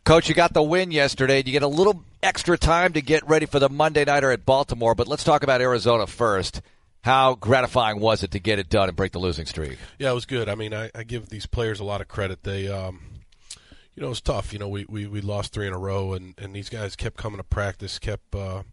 Coach, you got the win yesterday. You get a little extra time to get ready for the Monday Nighter at Baltimore, but let's talk about Arizona first. How gratifying was it to get it done and break the losing streak? Yeah, it was good. I mean, I give these players a lot of credit. They, it was tough. We lost 3 in a row, and these guys kept coming to practice, kept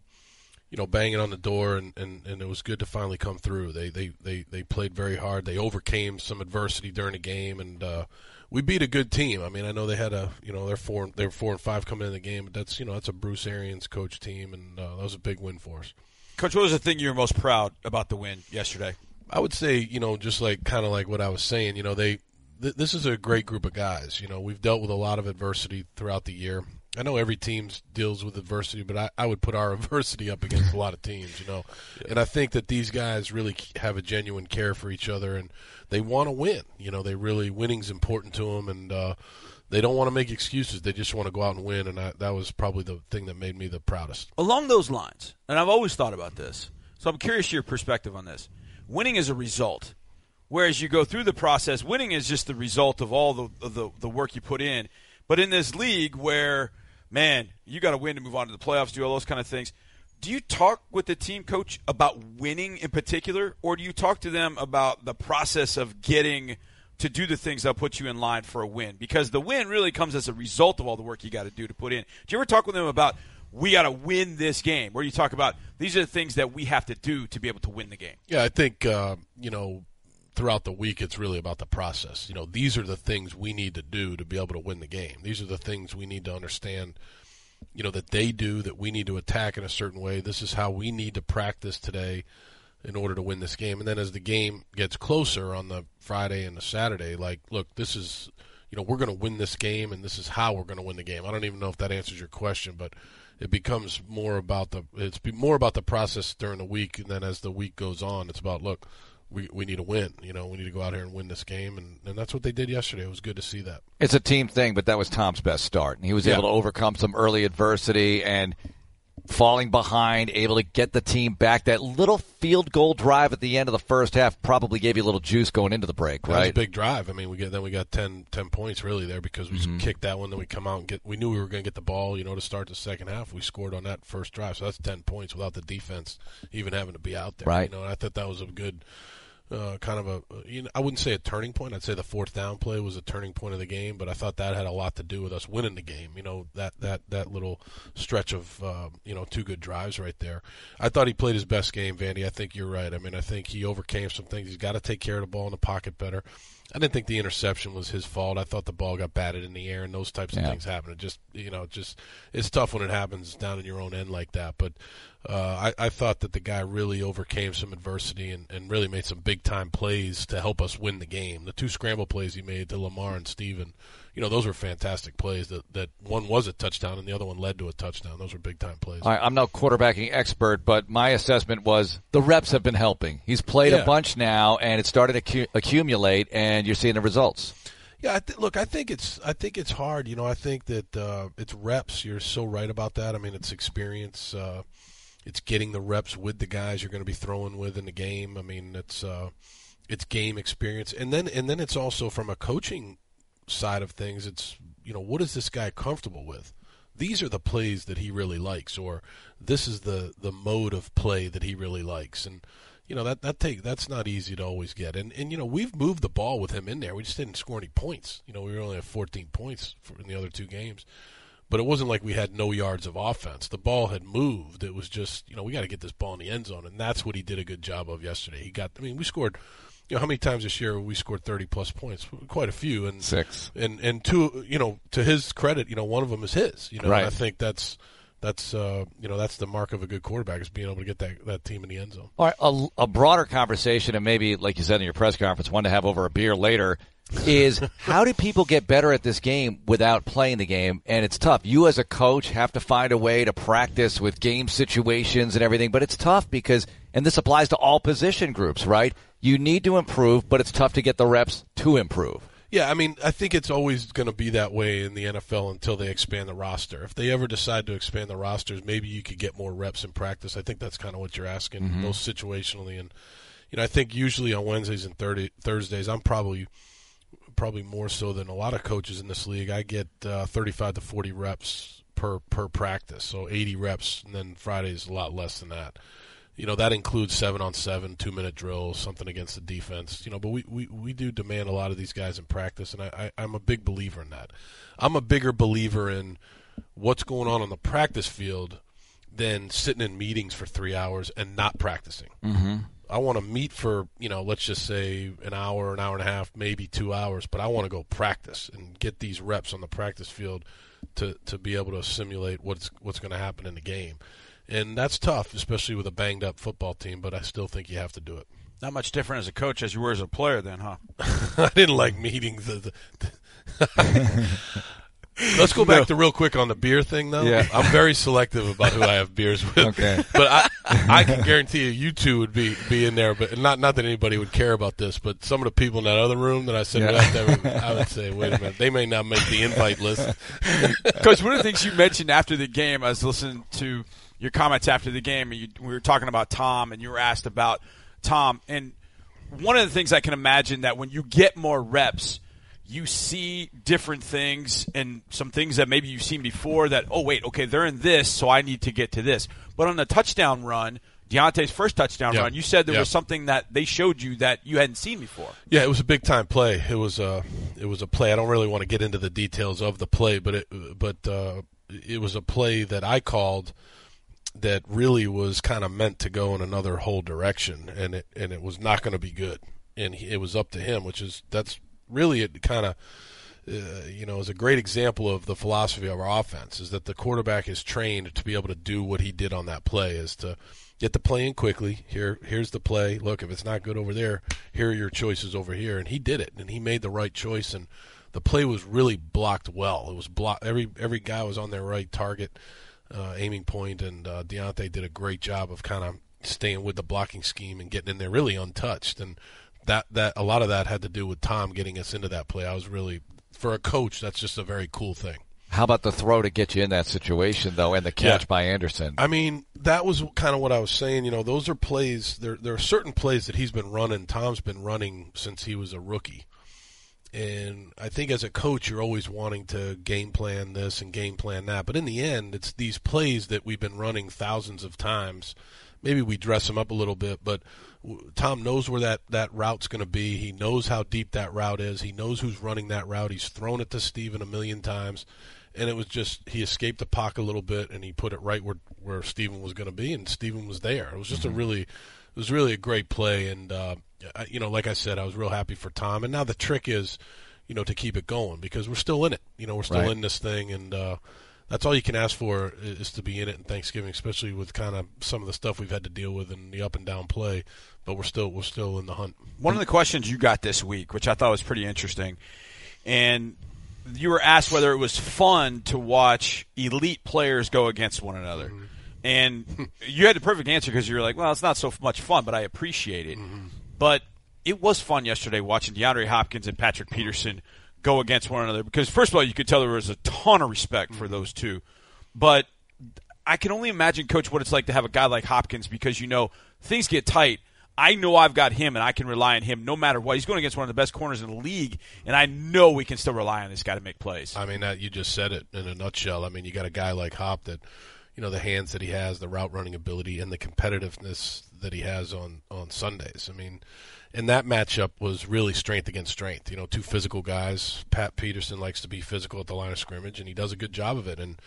banging on the door, and it was good to finally come through. They played very hard. They overcame some adversity during the game, and we beat a good team. I mean, I know they had they were 4-5 coming in the game, but that's a Bruce Arians coach team, and that was a big win for us. Coach, what was the thing you were most proud about the win yesterday? I would say, just kind of like what I was saying, this is a great group of guys. We've dealt with a lot of adversity throughout the year. I know every team deals with adversity, but I would put our adversity up against a lot of teams, Yeah. And I think that these guys really have a genuine care for each other, and they want to win. Winning's important to them, and they don't want to make excuses. They just want to go out and win, and that was probably the thing that made me the proudest. Along those lines, and I've always thought about this, so I'm curious your perspective on this. Winning is a result, whereas you go through the process, winning is just the result of all the work you put in. But in this league where, man, you got to win to move on to the playoffs, do all those kind of things, do you talk with the team coach about winning in particular, or do you talk to them about the process of getting – to do the things that put you in line for a win? Because the win really comes as a result of all the work you got to do to put in. Do you ever talk with them about, we got to win this game? Or you talk about, these are the things that we have to do to be able to win the game? Yeah, I think, throughout the week it's really about the process. These are the things we need to do to be able to win the game. These are the things we need to understand, that they do, that we need to attack in a certain way. This is how we need to practice today in order to win this game. And then as the game gets closer on the Friday and the Saturday, look, this is, we're going to win this game, and this is how we're going to win the game. I don't even know if that answers your question, but it becomes more about the process during the week, and then as the week goes on, it's about, look, we need to win. We need to go out here and win this game, and that's what they did yesterday. It was good to see that. It's a team thing, but that was Tom's best start. And he was able to overcome some early adversity and falling behind, able to get the team back. That little field goal drive at the end of the first half probably gave you a little juice going into the break, right? That was a big drive. I mean, we got 10 points really there because we just kicked that one. Then we come out and we knew we were going to get the ball, to start the second half. We scored on that first drive, so that's 10 points without the defense even having to be out there. Right. And I thought that was a good kind of I wouldn't say a turning point. I'd say the fourth down play was a turning point of the game, but I thought that had a lot to do with us winning the game. That little stretch of, 2 good drives right there. I thought he played his best game, Vandy. I think you're right. I mean, I think he overcame some things. He's got to take care of the ball in the pocket better. I didn't think the interception was his fault. I thought the ball got batted in the air, and those types of things happen. It just, it's tough when it happens down in your own end like that. But I thought that the guy really overcame some adversity and really made some big-time plays to help us win the game. The 2 scramble plays he made to Lamar and Steven, those were fantastic plays. That one was a touchdown and the other one led to a touchdown. Those were big-time plays. All right, I'm no quarterbacking expert, but my assessment was the reps have been helping. He's played a bunch now, and it's started to accumulate, and you're seeing the results. Yeah, I think it's hard. I think that it's reps. You're so right about that. I mean, it's experience. It's getting the reps with the guys you're going to be throwing with in the game. I mean, it's game experience, and then it's also from a coaching side of things. It's what is this guy comfortable with? These are the plays that he really likes, or this is the mode of play that he really likes, and that's not easy to always get. And we've moved the ball with him in there. We just didn't score any points. We only have 14 points in the other 2 games. But it wasn't like we had no yards of offense. The ball had moved. It was just, we got to get this ball in the end zone, and that's what he did a good job of yesterday. We scored, how many times this year we scored 30-plus points? Quite a few. And 6. And 2, to his credit, one of them is his. Right. And I think that's the mark of a good quarterback, is being able to get that team in the end zone. All right, a broader conversation, and maybe, like you said in your press conference, one to have over a beer later, is how do people get better at this game without playing the game? And it's tough. You as a coach have to find a way to practice with game situations and everything, but it's tough because, and this applies to all position groups, right? You need to improve, but it's tough to get the reps to improve. Yeah, I mean, I think it's always going to be that way in the NFL until they expand the roster. If they ever decide to expand the rosters, maybe you could get more reps in practice. I think that's kind of what you're asking, most situationally. And, I think usually on Wednesdays and Thursdays, I'm probably probably more so than a lot of coaches in this league, I get 35 to 40 reps per practice, so 80 reps, and then Friday is a lot less than that. That includes 7-on-7, 2-minute drills, something against the defense. But we do demand a lot of these guys in practice, and I'm a big believer in that. I'm a bigger believer in what's going on the practice field than sitting in meetings for 3 hours and not practicing. Mm-hmm. I want to meet for, let's just say an hour and a half, maybe 2 hours, but I want to go practice and get these reps on the practice field to be able to simulate what's going to happen in the game. And that's tough, especially with a banged-up football team, but I still think you have to do it. Not much different as a coach as you were as a player then, huh? I didn't like meetings. Let's go back to real quick on the beer thing, though. Yeah. I'm very selective about who I have beers with. Okay. But I can guarantee you two would be in there, but not that anybody would care about this, but some of the people in that other room that I said I would say, wait a minute, they may not make the invite list. Coach, one of the things you mentioned after the game, I was listening to your comments after the game, and we were talking about Tom, and you were asked about Tom. And one of the things I can imagine that when you get more reps, you see different things and some things that maybe you've seen before that, oh, wait, okay, they're in this, so I need to get to this. But on the touchdown run, Deontay's first touchdown run, you said there was something that they showed you that you hadn't seen before. Yeah, it was a big-time play. It was a play. I don't really want to get into the details of the play, but it was a play that I called that really was kind of meant to go in another whole direction, and it was not going to be good. And it was up to him, that's really it kind of, is a great example of the philosophy of our offense, is that the quarterback is trained to be able to do what he did on that play, is to get the play in quickly. Here's the play. Look, if it's not good over there, here are your choices over here. And he did it, and he made the right choice, and the play was really blocked well. It was blocked. Every guy was on their right target, aiming point, and Deontay did a great job of kind of staying with the blocking scheme and getting in there really untouched. And that a lot of that had to do with Tom getting us into that play. I was really, for a coach, that's just a very cool thing. How about the throw to get you in that situation, though, and the catch by Anderson? I mean, that was kind of what I was saying. Those are plays. There are certain plays that he's been running, Tom's been running since he was a rookie. And I think as a coach, you're always wanting to game plan this and game plan that. But in the end, it's these plays that we've been running thousands of times. Maybe we dress them up a little bit, but Tom knows where that route's going to be. He knows how deep that route is. He knows who's running that route. He's thrown it to Steven a million times. And it was just, he escaped the pocket a little bit, and he put it right where Steven was going to be, and Steven was there. It was just it was really a great play. And, like I said, I was real happy for Tom. And now the trick is, to keep it going, because we're still in it. We're still in this thing, and that's all you can ask for is to be in it in Thanksgiving, especially with kind of some of the stuff we've had to deal with in the up and down play. But we're still in the hunt. One of the questions you got this week, which I thought was pretty interesting, and you were asked whether it was fun to watch elite players go against one another. Mm-hmm. And you had the perfect answer because you were like, well, it's not so much fun, but I appreciate it. Mm-hmm. But it was fun yesterday watching DeAndre Hopkins and Patrick Peterson go against one another because, first of all, you could tell there was a ton of respect for those two. But I can only imagine, Coach, what it's like to have a guy like Hopkins because, things get tight. I know I've got him, and I can rely on him no matter what. He's going against one of the best corners in the league, and I know we can still rely on this guy to make plays. I mean, you just said it in a nutshell. I mean, you got a guy like Hop that, the hands that he has, the route running ability, and the competitiveness that he has on Sundays. I mean, and that matchup was really strength against strength. Two physical guys. Pat Peterson likes to be physical at the line of scrimmage, and he does a good job of it. And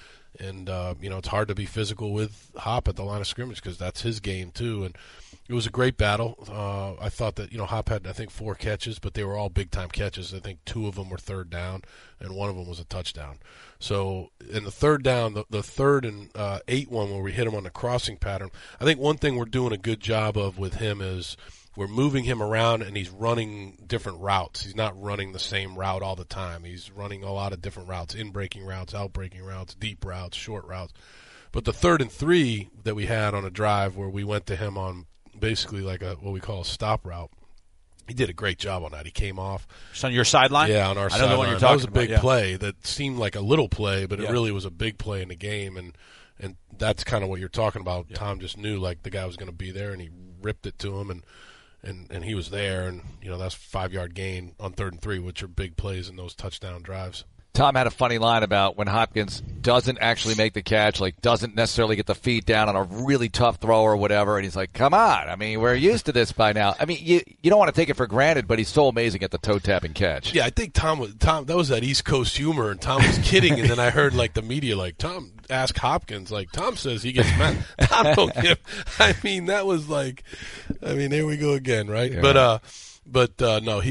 it's hard to be physical with Hop at the line of scrimmage because that's his game too. And it was a great battle. I thought that, Hop had, I think, 4 catches, but they were all big-time catches. I think 2 of them were third down, and 1 of them was a touchdown. So in the third down, the 3rd and 8 one where we hit him on the crossing pattern, I think one thing we're doing a good job of with him is we're moving him around, and he's running different routes. He's not running the same route all the time. He's running a lot of different routes, in-breaking routes, out-breaking routes, deep routes, short routes. But the 3rd and 3 that we had on a drive where we went to him on basically like what we call a stop route, he did a great job on that. He came off. Just on your sideline? Yeah, on our sideline. I know the one you're talking about. That was a big play that seemed like a little play, but it really was a big play in the game, and that's kind of what you're talking about. Yeah. Tom just knew, like, the guy was going to be there, and he ripped it to him, and and he was there, and that's 5-yard gain on 3rd and 3, which are big plays in those touchdown drives. Tom had a funny line about when Hopkins doesn't actually make the catch, like doesn't necessarily get the feet down on a really tough throw or whatever, and he's like, come on. I mean, we're used to this by now. I mean, you don't want to take it for granted, but he's so amazing at the toe-tapping catch. Yeah, I think Tom, that was that East Coast humor, and Tom was kidding, and then I heard, the media, Tom asked Hopkins, Tom says he gets mad. Tom don't give. I mean, that was there we go again, right? Yeah. But no,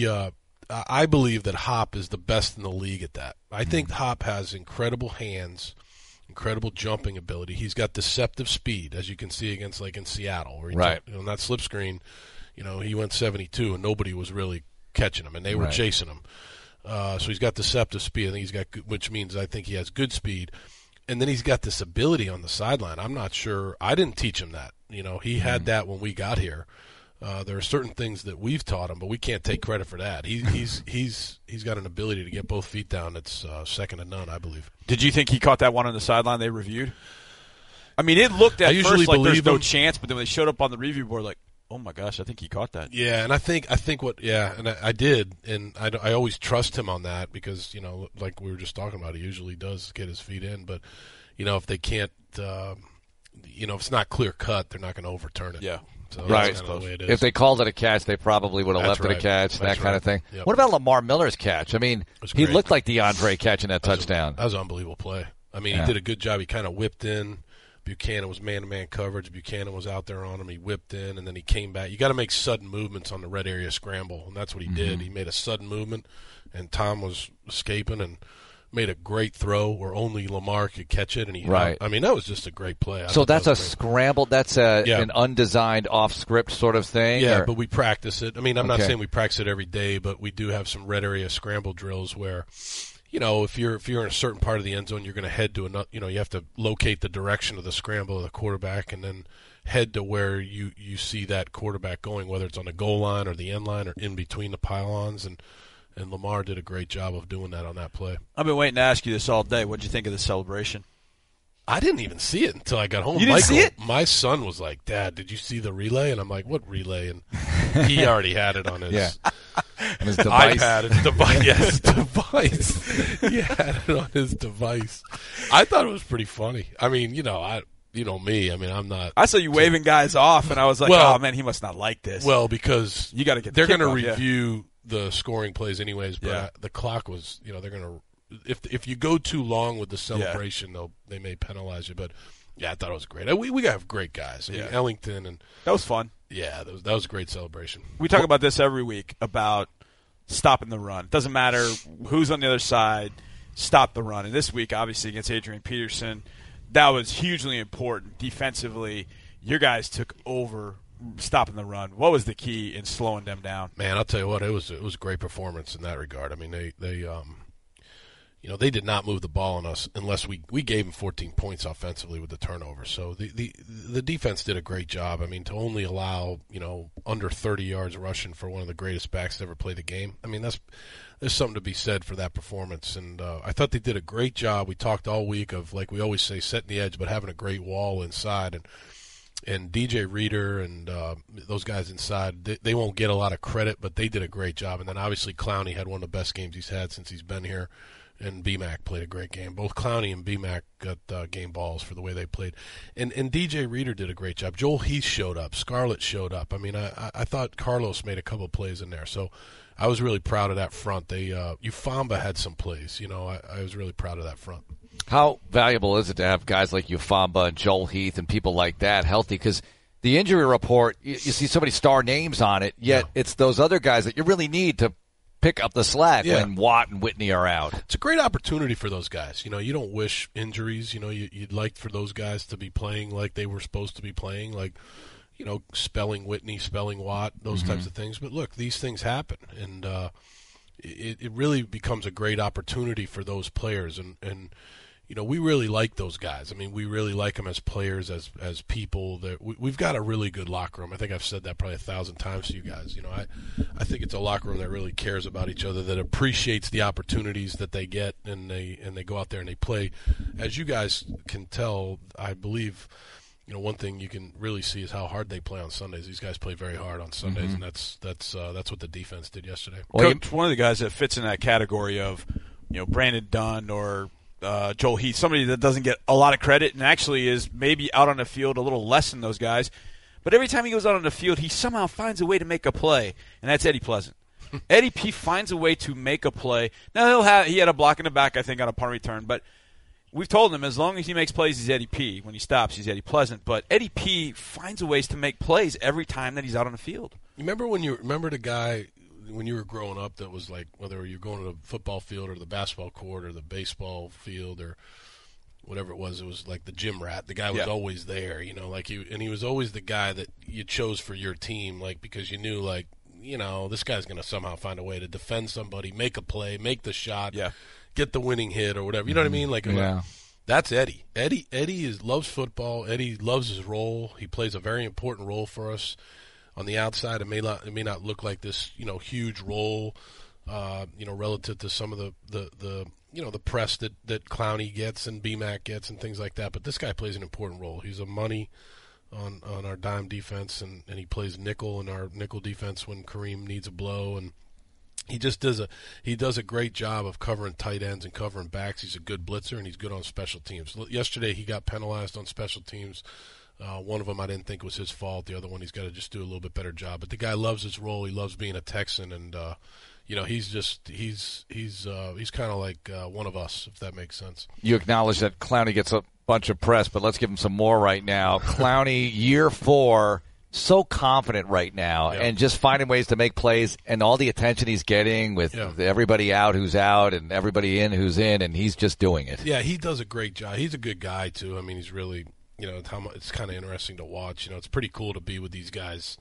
I believe that Hop is the best in the league at that. I think Hop has incredible hands, incredible jumping ability. He's got deceptive speed, as you can see against in Seattle, where on that slip screen, he went 72 and nobody was really catching him, and they were chasing him. So he's got deceptive speed. I think he's got, which means I think he has good speed, and then he's got this ability on the sideline. I'm not sure. I didn't teach him that. He had that when we got here. There are certain things that we've taught him, but we can't take credit for that. He's got an ability to get both feet down that's second to none, I believe. Did you think he caught that one on the sideline they reviewed? I mean, it looked at first like there's no chance, but then when they showed up on the review board, oh my gosh, I think he caught that. Yeah, and I think and I did, and I always trust him on that because like we were just talking about, he usually does get his feet in, but if they can't, if it's not clear cut, they're not going to overturn it. Yeah. So right. That's the way it is. If they called it a catch, they probably would have left it a catch, that kind of thing. Yep. What about Lamar Miller's catch? I mean, he looked like DeAndre catching that touchdown. That was an unbelievable play. I mean, he did a good job. He kind of whipped in. Buchanan was man-to-man coverage. Buchanan was out there on him. He whipped in, and then he came back. You got to make sudden movements on the red area scramble, and that's what he did. He made a sudden movement, and Tom was escaping and made a great throw where only Lamar could catch it, and I mean, that was just a great play. So that's a scramble. That's an undesigned, off-script sort of thing. Yeah, but we practice it. I mean, I'm not saying we practice it every day, but we do have some red area scramble drills where, if you're in a certain part of the end zone, you're going to head to another. You have to locate the direction of the scramble of the quarterback, and then head to where you see that quarterback going, whether it's on the goal line or the end line or in between the pylons, and Lamar did a great job of doing that on that play. I've been waiting to ask you this all day. What did you think of the celebration? I didn't even see it until I got home. You didn't see it? My son was like, Dad, did you see the relay? And I'm like, what relay? And he already had it on his, on his device. iPad. His device. Yes, device. He had it on his device. I thought it was pretty funny. I mean, me. I mean, I'm not. I saw you waving guys off, and I was like, oh, man, he must not like this. Well, because you got to get they're going to review the scoring plays anyways, but the clock was, they're going to, if you go too long with the celebration, they may penalize you. But I thought it was great. We have great guys. I mean, Ellington, and that was fun. Yeah, that was a great celebration. We talk about this every week about stopping the run. It doesn't matter who's on the other side, stop the run. And this week, obviously against Adrian Peterson, that was hugely important defensively. Your guys took over stopping the run. What was the key in slowing them down? Man, I'll tell you what, it was a great performance in that regard. I mean, they did not move the ball on us unless we gave them 14 points offensively with the turnover. So the defense did a great job. I mean, to only allow under 30 yards rushing for one of the greatest backs to ever play the game. I mean, there's something to be said for that performance. And I thought they did a great job. We talked all week of, like we always say, setting the edge, but having a great wall inside. And DJ Reader and those guys inside, they won't get a lot of credit, but they did a great job. And then obviously Clowney had one of the best games he's had since he's been here, and BMAC played a great game. Both Clowney and BMAC got game balls for the way they played. And DJ Reader did a great job. Joel Heath showed up. Scarlett showed up. I mean, I thought Carlos made a couple of plays in there. So I was really proud of that front. Ufamba had some plays. I was really proud of that front. How valuable is it to have guys like Ufamba and Joel Heath and people like that healthy? Because the injury report, you see so many star names on it, yet it's those other guys that you really need to pick up the slack when Watt and Whitney are out. It's a great opportunity for those guys. You don't wish injuries. You'd like for those guys to be playing like they were supposed to be playing, like, spelling Whitney, spelling Watt, those types of things. But look, these things happen, and it really becomes a great opportunity for those players. And we really like those guys. I mean, we really like them as players, as people. That we've got a really good locker room. I think I've said that probably 1,000 times to you guys. I think it's a locker room that really cares about each other, that appreciates the opportunities that they get, and they go out there and they play. As you guys can tell, I believe one thing you can really see is how hard they play on Sundays. These guys play very hard on Sundays, and that's what the defense did yesterday. Well, Coach, one of the guys that fits in that category of, Brandon Dunn or Joel Heath, somebody that doesn't get a lot of credit and actually is maybe out on the field a little less than those guys. But every time he goes out on the field, he somehow finds a way to make a play, and that's Eddie Pleasant. Eddie P finds a way to make a play. Now he had a block in the back, I think, on a punt return, but we've told him as long as he makes plays, he's Eddie P. When he stops, he's Eddie Pleasant. But Eddie P finds a ways to make plays every time that he's out on the field. Remember the guy when you were growing up that was like, whether you're going to the football field or the basketball court or the baseball field or whatever it was like the gym rat. The guy was always there, he was always the guy that you chose for your team, like, because you knew, like, this guy's going to somehow find a way to defend somebody, make a play, make the shot, get the winning hit or whatever. You know what I mean? Like, that's Eddie. Eddie loves football. Eddie loves his role. He plays a very important role for us. On the outside, it may not look like this, huge role, relative to some of the press that Clowney gets and BMAC gets and things like that. But this guy plays an important role. He's a money on our dime defense, and he plays nickel in our nickel defense when Kareem needs a blow, and he just does a great job of covering tight ends and covering backs. He's a good blitzer, and he's good on special teams. Yesterday he got penalized on special teams. One of them I didn't think was his fault. The other one he's got to just do a little bit better job. But the guy loves his role. He loves being a Texan, and he's kind of like one of us, if that makes sense. You acknowledge that Clowney gets a bunch of press, but let's give him some more right now. Clowney, year 4, so confident right now, and just finding ways to make plays, and all the attention he's getting with everybody out who's out and everybody in who's in, and he's just doing it. Yeah, he does a great job. He's a good guy too. I mean, he's really. It's kind of interesting to watch. It's pretty cool to be with these guys.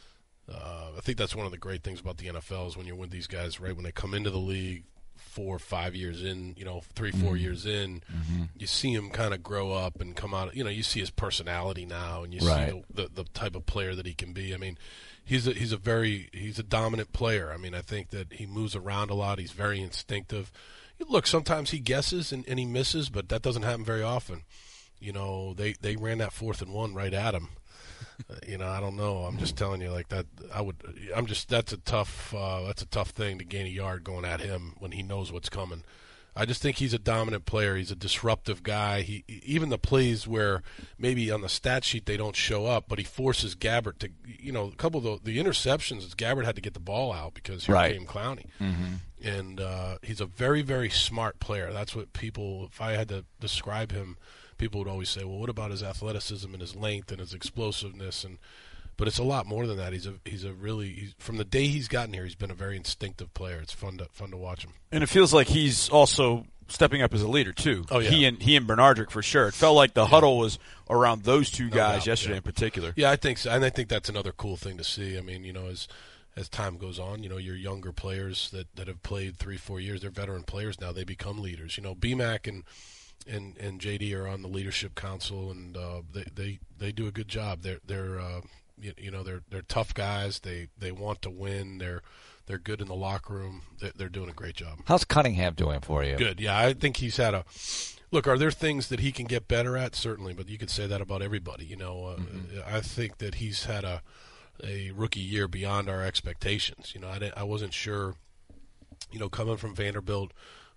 I think that's one of the great things about the NFL is when you're with these guys right when they come into the league 4 or 5 years in, 3-4 years in, you see him kind of grow up and come out. You see his personality now, and you see the type of player that he can be. I mean, he's a dominant player. I mean, I think that he moves around a lot. He's very instinctive. Look, sometimes he guesses and he misses, but that doesn't happen very often. They ran that 4th and 1 right at him. I don't know. I'm just telling you, like that. That's a tough thing to gain a yard going at him when he knows what's coming. I just think he's a dominant player. He's a disruptive guy. Even the plays where maybe on the stat sheet they don't show up, but he forces Gabbert to, a couple of the interceptions. Gabbert had to get the ball out because here came Clowney. And he's a very, very smart player. That's what people. If I had to describe him. People would always say, well, what about his athleticism and his length and his explosiveness? But it's a lot more than that. He's from the day he's gotten here, he's been a very instinctive player. It's fun to watch him. And it feels like he's also stepping up as a leader too. Oh yeah, he and Bernardrick for sure. It felt like the huddle was around those two guys yesterday in particular. Yeah, I think so, and I think that's another cool thing to see. I mean, as time goes on, your younger players that have played 3-4 years, they're veteran players now. They become leaders. BMAC and JD are on the leadership council, and they do a good job. They're tough guys. They want to win. They're good in the locker room. They're doing a great job. How's Cunningham doing for you? Good. Yeah, I think he's had a look. Are there things that he can get better at? Certainly, but you could say that about everybody. I think that he's had a rookie year beyond our expectations. I wasn't sure. Coming from Vanderbilt.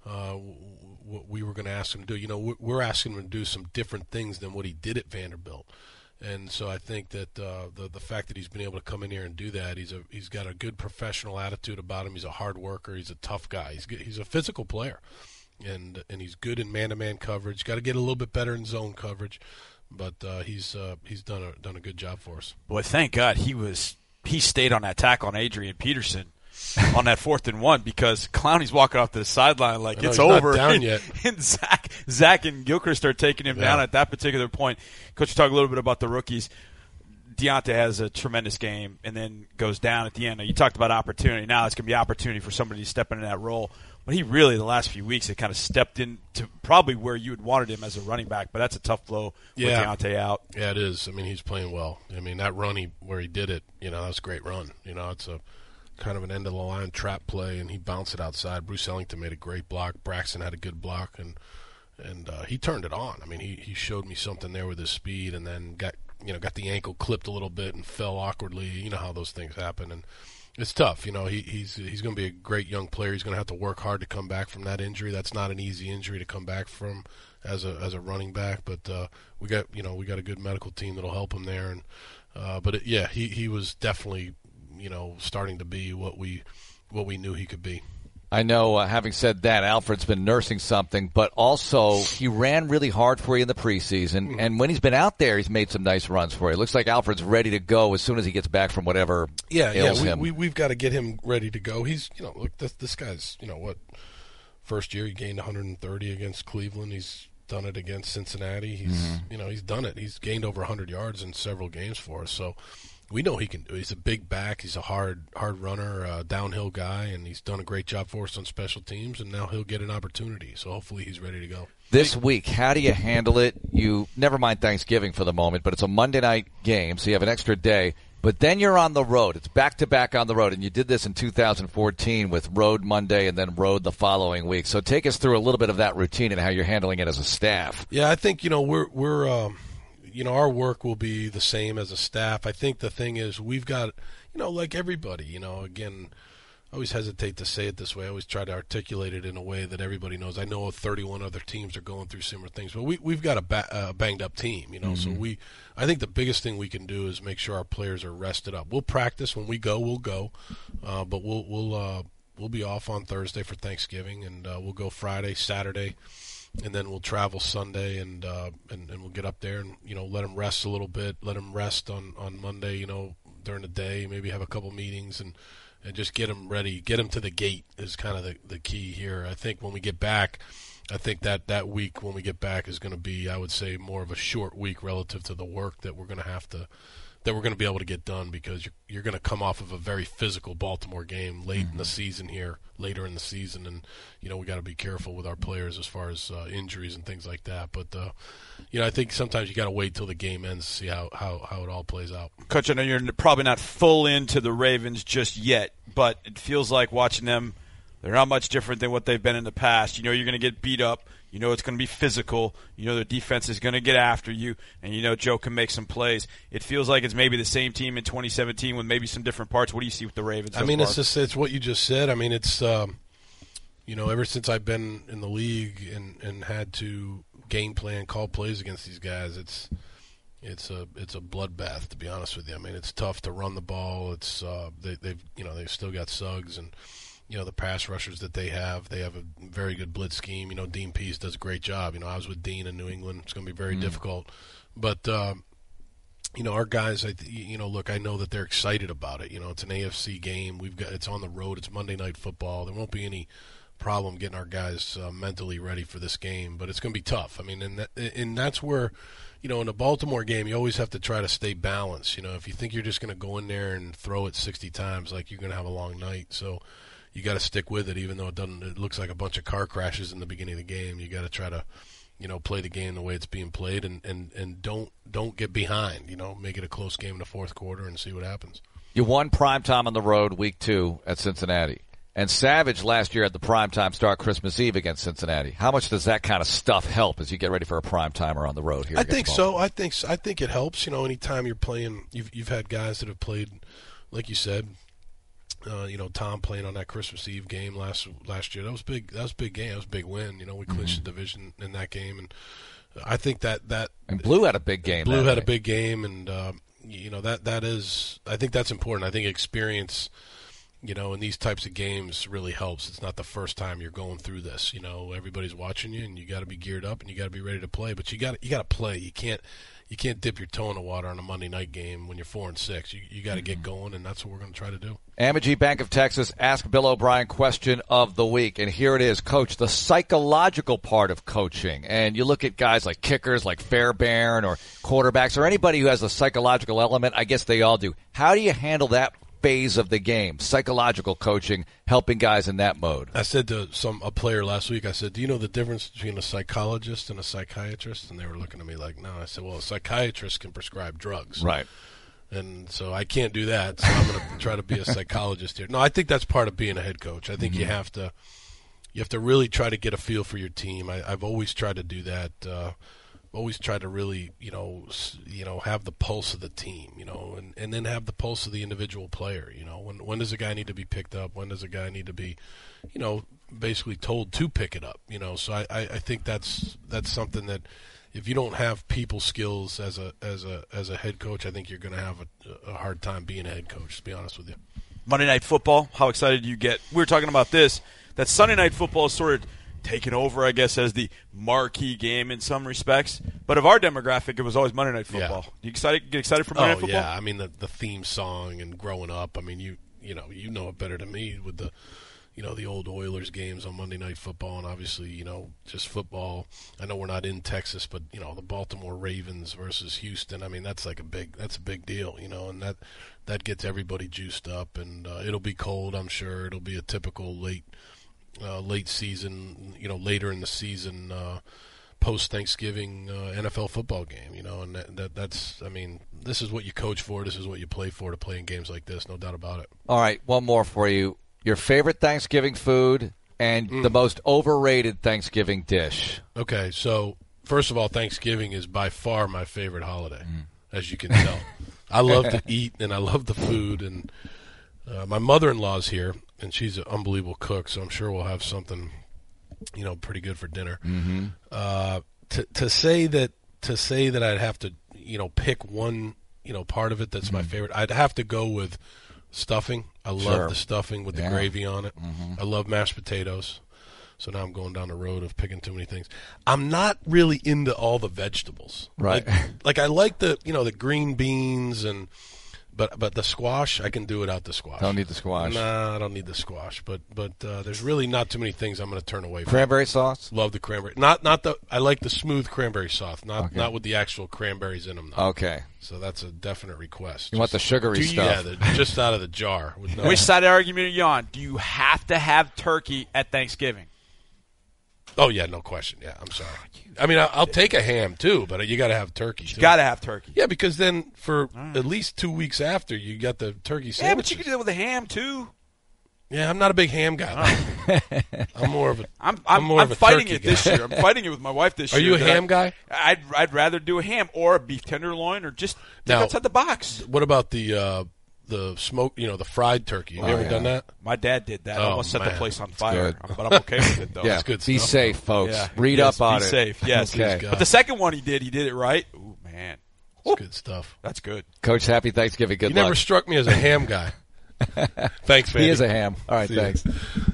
What we were going to ask him to do. We're asking him to do some different things than what he did at Vanderbilt, and so I think that the fact that he's been able to come in here and do that, he's got a good professional attitude about him. He's a hard worker. He's a tough guy. He's a physical player, and he's good in man-to-man coverage. Got to get a little bit better in zone coverage, but he's done a good job for us. Boy, thank God he stayed on that tackle on Adrian Peterson. On that 4th and 1 because Clowney's walking off to the sideline like it's over. Not down yet. And Zach and Gilchrist are taking him down at that particular point. Coach, talk a little bit about the rookies. Deontay has a tremendous game and then goes down at the end. Now, you talked about opportunity. Now it's going to be opportunity for somebody to step into that role. But he really, the last few weeks, had kind of stepped into probably where you had wanted him as a running back. But that's a tough blow with Deontay out. Yeah, it is. I mean, he's playing well. I mean, that run where he did it, that's a great run. It's a kind of an end-of-the-line trap play, and he bounced it outside. Bruce Ellington made a great block. Braxton had a good block, and he turned it on. I mean, he showed me something there with his speed, and then got the ankle clipped a little bit and fell awkwardly. You know how those things happen, and it's tough. He's going to be a great young player. He's going to have to work hard to come back from that injury. That's not an easy injury to come back from as a running back. But we got a good medical team that'll help him there. And he was definitely starting to be what we knew he could be. I know, having said that, Alfred's been nursing something, but also he ran really hard for you in the preseason, and when he's been out there, he's made some nice runs for you. It looks like Alfred's ready to go as soon as he gets back from whatever ails him. We've got to get him ready to go. He's, look, this guy's, first year he gained 130 against Cleveland. He's done it against Cincinnati. He's, he's done it. He's gained over 100 yards in several games for us, so we know he can do it. He's a big back. He's a hard runner, downhill guy, and he's done a great job for us on special teams, and now he'll get an opportunity. So hopefully he's ready to go. This week, how do you handle it? You never mind Thanksgiving for the moment, but it's a Monday night game, so you have an extra day. But then you're on the road. It's back-to-back on the road, and you did this in 2014 with road Monday and then road the following week. So take us through a little bit of that routine and how you're handling it as a staff. Yeah, I think, we're our work will be the same as a staff. I think the thing is we've got, like everybody, again, I always hesitate to say it this way. I always try to articulate it in a way that everybody knows. I know 31 other teams are going through similar things, but we've got a banged-up team, So I think the biggest thing we can do is make sure our players are rested up. We'll practice. When we go, we'll go, but we'll be off on Thursday for Thanksgiving, and we'll go Friday, Saturday, and then we'll travel Sunday, and we'll get up there and let them rest a little bit. Let them rest on Monday, during the day. Maybe have a couple meetings and just get them ready. Get them to the gate is kind of the key here. I think when we get back, I think that week when we get back is going to be, I would say, more of a short week relative to the work that we're going to be able to get done, because you're going to come off of a very physical Baltimore game late in the season here, later in the season, and we got to be careful with our players as far as injuries and things like that. But I think sometimes you got to wait till the game ends to see how it all plays out. Coach, I know you're probably not full into the Ravens just yet, but it feels like watching them, they're not much different than what they've been in the past. You're going to get beat up. It's going to be physical. The defense is going to get after you, and Joe can make some plays. It feels like it's maybe the same team in 2017 with maybe some different parts. What do you see with the Ravens so far? It's what you just said. It's ever since I've been in the league and had to game plan, call plays against these guys, it's a bloodbath, to be honest with you. It's tough to run the ball. It's they've still got Suggs and the pass rushers that they have a very good blitz scheme. Dean Pease does a great job. I was with Dean in New England. It's going to be very difficult. But, our guys, look, I know that they're excited about it. It's an AFC game. It's on the road. It's Monday Night Football. There won't be any problem getting our guys mentally ready for this game, but it's going to be tough. And that's where, in a Baltimore game, you always have to try to stay balanced. If you think you're just going to go in there and throw it 60 times, like, you're going to have a long night. So you got to stick with it, even though it looks like a bunch of car crashes in the beginning of the game. You got to try to, play the game the way it's being played, and don't get behind. Make it a close game in the fourth quarter and see what happens. You won primetime on the road week 2 at Cincinnati, and Savage last year had the primetime start Christmas Eve against Cincinnati. How much does that kind of stuff help as you get ready for a primetimer on the road here? I think so. I think it helps. Anytime you're playing, you've had guys that have played, like you said. Tom playing on that Christmas Eve game last year. That was big. That was a big game. That was a big win. We clinched the division in that game, and I think that and Blue had a big game. Blue had a big game, and that is. I think that's important. I think experience, in these types of games really helps. It's not the first time you're going through this. Everybody's watching you, and you got to be geared up, and you got to be ready to play. But you got to play. You can't dip your toe in the water on a Monday night game when you're 4-6. You got to get going, and that's what we're going to try to do. Amegy Bank of Texas, Ask Bill O'Brien question of the week. And here it is, Coach, the psychological part of coaching. And you look at guys like kickers, like Fairbairn, or quarterbacks, or anybody who has a psychological element. I guess they all do. How do you handle that phase of the game, psychological coaching, helping guys in that mode? I said to a player last week, I said, do you know the difference between a psychologist and a psychiatrist? And they were looking at me like, no. I said, well, a psychiatrist can prescribe drugs. Right. And so I can't do that, so I'm going to try to be a psychologist here. No, I think that's part of being a head coach. I think you have to really try to get a feel for your team. I've always tried to do that. always try to really, have the pulse of the team, and then have the pulse of the individual player. When does a guy need to be picked up? When does a guy need to be, basically told to pick it up? So I think that's something that if you don't have people skills as a head coach, I think you're going to have a hard time being a head coach, to be honest with you. Monday Night Football, how excited do you get? We were talking about this, that Sunday Night Football is sort of taken over, I guess, as the marquee game in some respects. But of our demographic, it was always Monday Night Football. Yeah. You get excited for Monday Night Football? Yeah, I mean the theme song and growing up. I mean you know it better than me with the the old Oilers games on Monday Night Football, and obviously just football. I know we're not in Texas, but the Baltimore Ravens versus Houston. I mean that's a big deal, and that gets everybody juiced up, and it'll be cold. I'm sure it'll be a typical late season, later in the season, post-Thanksgiving NFL football game, and that's, I mean, this is what you coach for, this is what you play for, to play in games like this, no doubt about it. All right, one more for you. Your favorite Thanksgiving food and the most overrated Thanksgiving dish. Okay, so first of all, Thanksgiving is by far my favorite holiday, as you can tell. I love to eat, and I love the food, and my mother-in-law's here, and she's an unbelievable cook, so I'm sure we'll have something, pretty good for dinner. Mm-hmm. To say that I'd have to, pick one, part of it that's my favorite, I'd have to go with stuffing. I love the stuffing with the gravy on it. Mm-hmm. I love mashed potatoes. So now I'm going down the road of picking too many things. I'm not really into all the vegetables. Right. Like I like the green beans but the squash, I can do without the squash. Don't need the squash. Nah, I don't need the squash. But there's really not too many things I'm going to turn away from. Cranberry sauce? Love the cranberry. I like the smooth cranberry sauce, not with the actual cranberries in them, though. Okay. So that's a definite request. You want the sugary stuff. Yeah, just out of the jar. Which side of the argument are you on? Do you have to have turkey at Thanksgiving? Oh, yeah, no question. Yeah, I'm sorry. I mean, I'll take a ham, too, but you got to have turkey, too. You got to have turkey. Yeah, because then for at least 2 weeks after, you got the turkey sandwiches. Yeah, but you can do that with a ham, too. Yeah, I'm not a big ham guy. I'm more of a I'm fighting it guy. this year. I'm fighting it with my wife this year. Are you a ham guy? I'd rather do a ham or a beef tenderloin or just think outside the box. What about the smoke, the fried turkey? Have you ever done that? My dad did that. I almost set the place on fire. Good. But I'm okay with it, though. Yeah, That's good be stuff. safe, folks. Yeah. Read up on it. Be safe, yes. Okay. But the second one he did it right. Ooh, man. That's good stuff. That's good. Coach, happy Thanksgiving. Good You luck. never struck me as a ham guy. Thanks, man. He is a ham. All right, See ya. thanks.